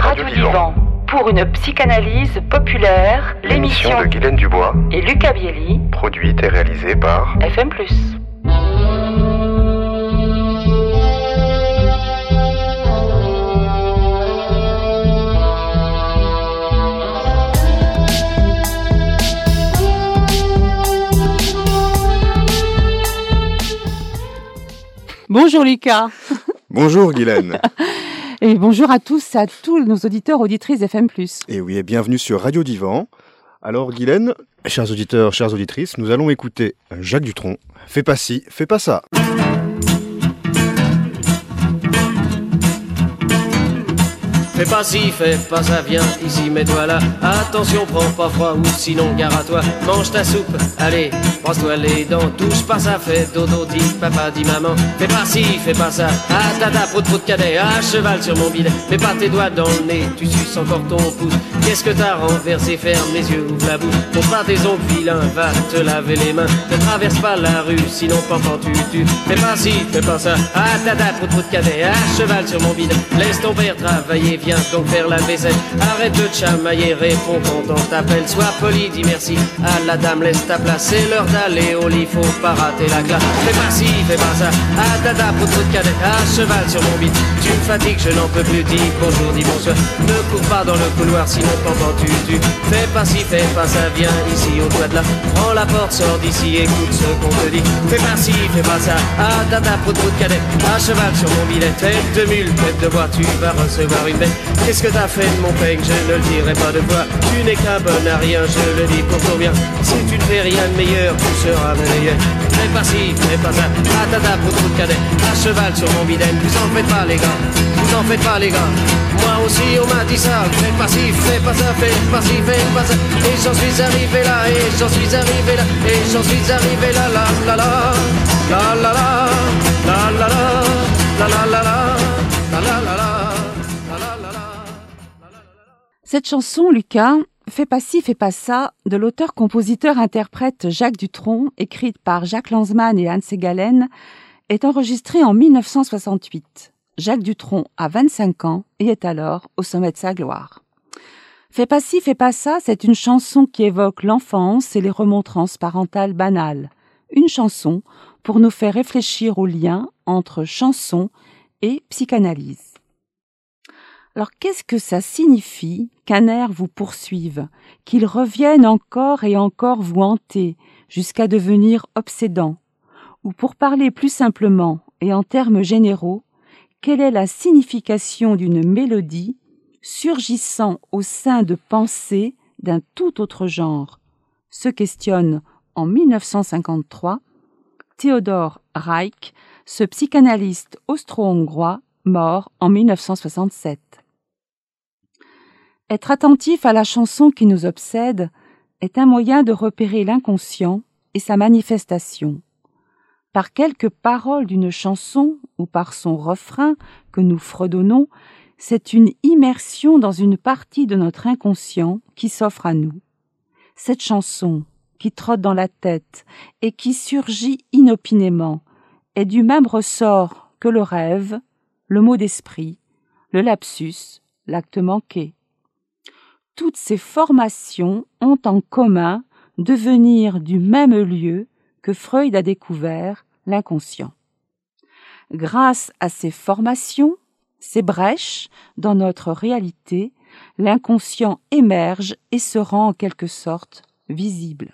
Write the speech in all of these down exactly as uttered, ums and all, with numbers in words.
Radio Divan pour une psychanalyse populaire, l'émission de Guylaine Dubois et Lucas Bielli, produite et réalisée par F M plus. Bonjour Lucas. Bonjour Guylaine. Et bonjour à tous, à tous nos auditeurs, auditrices F M plus. Et oui, et bienvenue sur Radio Divan. Alors Guylaine, chers auditeurs, chères auditrices, nous allons écouter Jacques Dutronc. Fais pas ci, fais pas ça. Fais pas ci, fais pas ça, viens ici, mets-toi là. Attention, prends pas froid ou sinon gare à toi. Mange ta soupe, allez, brosse-toi les dents. Touche pas ça, fais dodo, dit papa, dit maman. Fais pas ci, fais pas ça. Ah tata, prout prout cadet, à cheval sur mon bidet. Mets pas tes doigts dans le nez, tu suces encore ton pouce. Qu'est-ce que t'as renversé, ferme les yeux, ouvre la bouche. Montre pas tes ongles vilains, va te laver les mains. Ne traverse pas la rue, sinon t'entends tu tu. Fais pas ci, fais pas ça. Ah tata, prout prout cadet, à cheval sur mon bidet. Laisse ton père travailler, viens donc faire la vaisselle. Arrête de te chamailler, réponds quand on t'appelle. Sois poli, dis merci à la dame, laisse ta place. C'est l'heure d'aller au lit, faut pas rater la classe. Fais pas ci, fais pas ça. Ah tata, pour de cadet, à cheval sur mon bide. Tu me fatigues, je n'en peux plus, dis bonjour, dis bonsoir. Ne cours pas dans le couloir, sinon t'entends tu tu. Fais pas ci, fais pas ça, viens ici au toit de là. Prends la porte, sors d'ici, écoute ce qu'on te dit. Fais pas ci, fais pas ça. Ah tata, pour de cadet, à cheval sur mon bidet. Tête de mule, tête de bois, tu vas recevoir une bête. Qu'est-ce que t'as fait de mon peigne, je ne le dirai pas de toi. Tu n'es qu'un bon à rien, je le dis pour ton bien. Si tu ne fais rien de meilleur, tu seras meilleur. Fais pas ci, fais pas ça, ah tata, pour trop de cadet. À cheval sur mon bidène, vous en faites pas les gars, vous en faites pas les gars. Moi aussi on m'a dit ça, fais pas ci, fais pas ça, fais pas ci, fais pas ça. Et j'en suis arrivé là, et j'en suis arrivé là, et j'en suis arrivé là, la la la, la la la, la la la, la la la, la la la la. Cette chanson, Lucas, Fais pas ci, fais pas ça, de l'auteur-compositeur-interprète Jacques Dutronc, écrite par Jacques Lanzmann et Hans Egalen, est enregistrée en mille neuf cent soixante-huit. Jacques Dutronc a vingt-cinq ans et est alors au sommet de sa gloire. Fais pas ci, fais pas ça, c'est une chanson qui évoque l'enfance et les remontrances parentales banales. Une chanson pour nous faire réfléchir au lien entre chanson et psychanalyse. Alors, qu'est-ce que ça signifie qu'un air vous poursuive, qu'il revienne encore et encore vous hanter, jusqu'à devenir obsédant? Ou pour parler plus simplement et en termes généraux, quelle est la signification d'une mélodie surgissant au sein de pensées d'un tout autre genre? Se questionne en mille neuf cent cinquante-trois Theodor Reich, ce psychanalyste austro-hongrois mort en mille neuf cent soixante-sept. Être attentif à la chanson qui nous obsède est un moyen de repérer l'inconscient et sa manifestation. Par quelques paroles d'une chanson ou par son refrain que nous fredonnons, c'est une immersion dans une partie de notre inconscient qui s'offre à nous. Cette chanson, qui trotte dans la tête et qui surgit inopinément, est du même ressort que le rêve, le mot d'esprit, le lapsus, l'acte manqué. Toutes ces formations ont en commun de venir du même lieu que Freud a découvert, l'inconscient. Grâce à ces formations, ces brèches dans notre réalité, l'inconscient émerge et se rend en quelque sorte visible.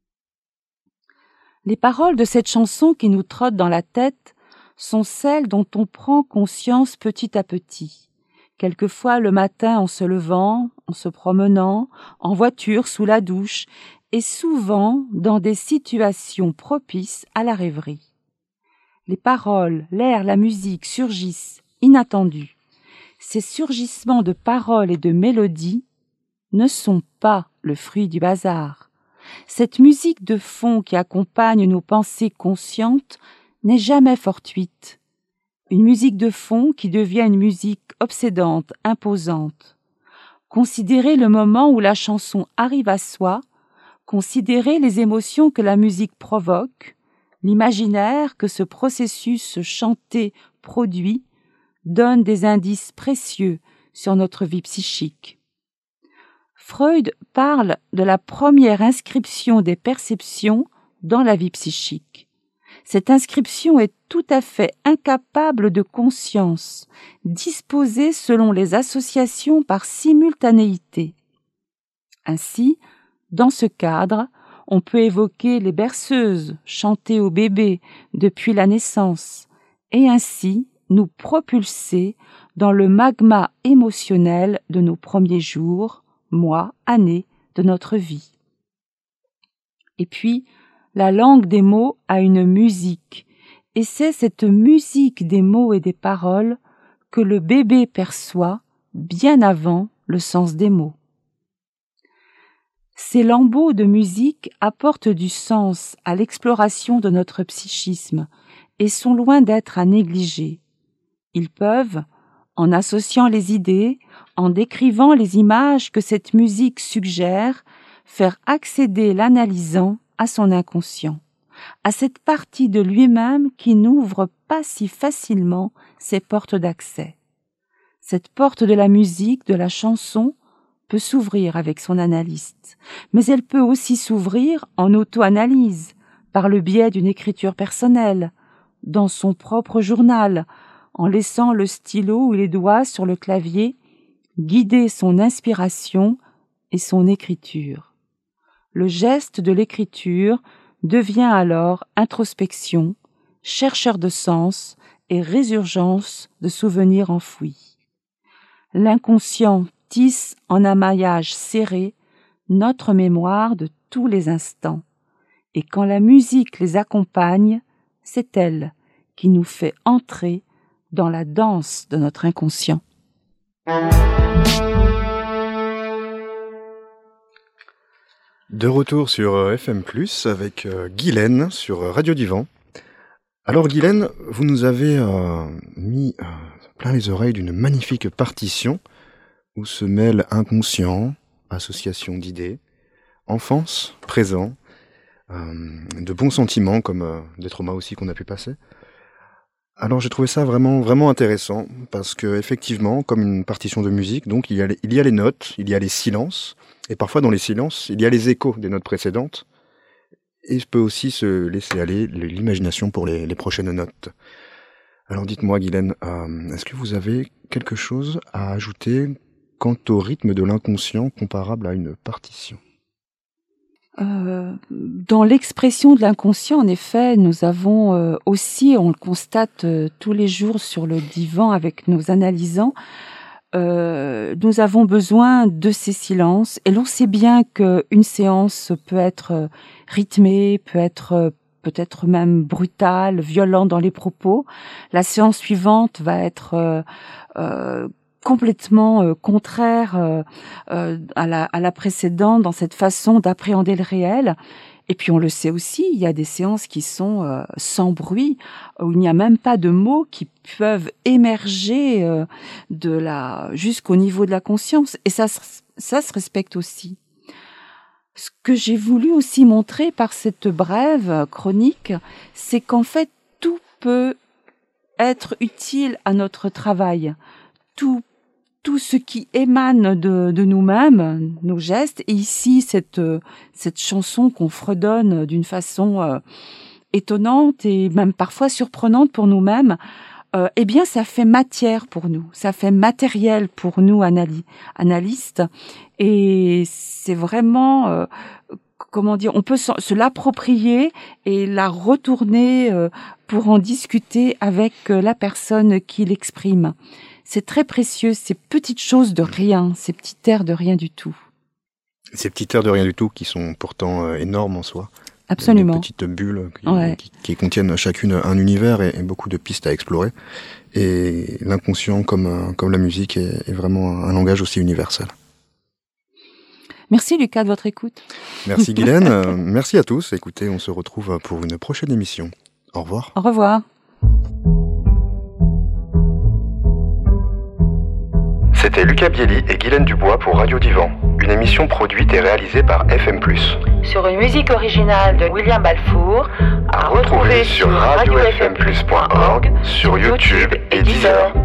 Les paroles de cette chanson qui nous trottent dans la tête sont celles dont on prend conscience petit à petit. Quelquefois le matin en se levant, en se promenant, en voiture, sous la douche, et souvent dans des situations propices à la rêverie. Les paroles, l'air, la musique surgissent, inattendus. Ces surgissements de paroles et de mélodies ne sont pas le fruit du hasard. Cette musique de fond qui accompagne nos pensées conscientes n'est jamais fortuite. Une musique de fond qui devient une musique obsédante, imposante. Considérer le moment où la chanson arrive à soi, considérer les émotions que la musique provoque, l'imaginaire que ce processus chanté produit, donne des indices précieux sur notre vie psychique. Freud parle de la première inscription des perceptions dans la vie psychique. Cette inscription est tout à fait incapable de conscience, disposée selon les associations par simultanéité. Ainsi, dans ce cadre, on peut évoquer les berceuses chantées au bébé depuis la naissance et ainsi nous propulser dans le magma émotionnel de nos premiers jours, mois, années de notre vie. Et puis, la langue des mots a une musique, et c'est cette musique des mots et des paroles que le bébé perçoit bien avant le sens des mots. Ces lambeaux de musique apportent du sens à l'exploration de notre psychisme et sont loin d'être à négliger. Ils peuvent, en associant les idées, en décrivant les images que cette musique suggère, faire accéder l'analysant à son inconscient, à cette partie de lui-même qui n'ouvre pas si facilement ses portes d'accès. Cette porte de la musique, de la chanson, peut s'ouvrir avec son analyste, mais elle peut aussi s'ouvrir en auto-analyse, par le biais d'une écriture personnelle, dans son propre journal, en laissant le stylo ou les doigts sur le clavier guider son inspiration et son écriture. Le geste de l'écriture devient alors introspection, chercheur de sens et résurgence de souvenirs enfouis. L'inconscient tisse en un maillage serré notre mémoire de tous les instants, et quand la musique les accompagne, c'est elle qui nous fait entrer dans la danse de notre inconscient. De retour sur F M plus, avec euh, Guylaine sur Radio Divan. Alors Guylaine, vous nous avez euh, mis euh, plein les oreilles d'une magnifique partition où se mêlent inconscient, association d'idées, enfance, présent, euh, de bons sentiments comme euh, des traumas aussi qu'on a pu passer. Alors j'ai trouvé ça vraiment vraiment intéressant parce que effectivement, comme une partition de musique, donc il y a les, il y a les notes, il y a les silences, et parfois dans les silences, il y a les échos des notes précédentes, et il peut aussi se laisser aller l'imagination pour les, les prochaines notes. Alors dites-moi Guylaine, euh, est-ce que vous avez quelque chose à ajouter quant au rythme de l'inconscient comparable à une partition ? Euh, dans l'expression de l'inconscient, en effet, nous avons euh, aussi, on le constate euh, tous les jours sur le divan avec nos analysants, euh, nous avons besoin de ces silences. Et l'on sait bien qu'une séance peut être euh, rythmée, peut être euh, peut-être même brutale, violente dans les propos. La séance suivante va être euh, euh, complètement euh, contraire euh, euh, à, la, à la précédente dans cette façon d'appréhender le réel. Et puis on le sait aussi, il y a des séances qui sont euh, sans bruit, où il n'y a même pas de mots qui peuvent émerger euh, de la jusqu'au niveau de la conscience. Et ça, ça se respecte aussi. Ce que j'ai voulu aussi montrer par cette brève chronique, c'est qu'en fait, tout peut être utile à notre travail. Tout tout ce qui émane de, de nous-mêmes, nos gestes, et ici cette cette chanson qu'on fredonne d'une façon euh, étonnante et même parfois surprenante pour nous-mêmes, euh, eh bien ça fait matière pour nous, ça fait matériel pour nous analy- analystes, et c'est vraiment euh, comment dire, on peut se, se l'approprier et la retourner euh, pour en discuter avec euh, la personne qui l'exprime. C'est très précieux, ces petites choses de rien, ces petits airs de rien du tout. Ces petits airs de rien du tout qui sont pourtant euh, énormes en soi. Absolument. Des petites bulles qui, ouais. qui, qui contiennent chacune un univers et, et beaucoup de pistes à explorer. Et l'inconscient, comme, comme la musique, est, est vraiment un langage aussi universel. Merci Lucas de votre écoute. Merci Guylaine, euh, merci à tous. Écoutez, on se retrouve pour une prochaine émission. Au revoir. Au revoir. C'était Lucas Bielli et Guylaine Dubois pour Radio Divan, une émission produite et réalisée par F M plus. Sur une musique originale de William Balfour, à, à retrouver, retrouver sur radio f m plus point org, sur YouTube et Deezer.